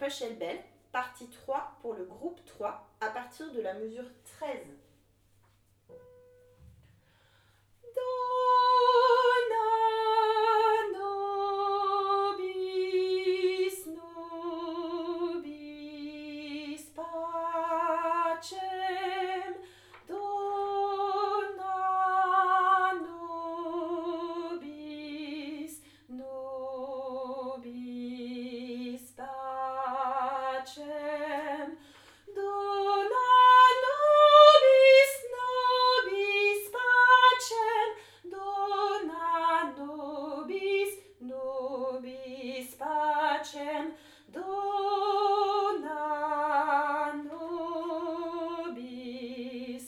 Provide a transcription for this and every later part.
Pachelbel, partie 3 pour le groupe 3, à partir de la mesure 13. Dona nobis nobis pacem, dona nobis nobis pacem, dona nobis nobis pacem, dona nobis nobis pacem, dona nobis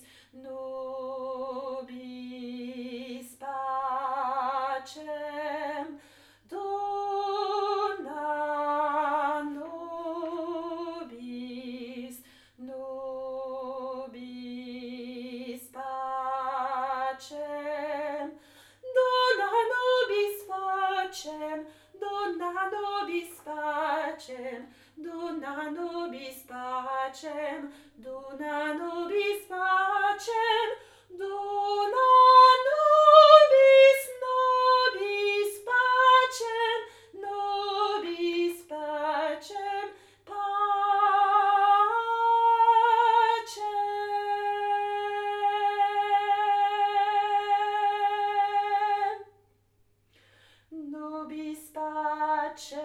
nobis pacem, dona nobis nobis pacem, dona nobis pacem, dona nobis pacem, dona nobis pacem, dona nobis pacem, dona nobis nobis pacem, nobis pacem, pacem, nobis pacem.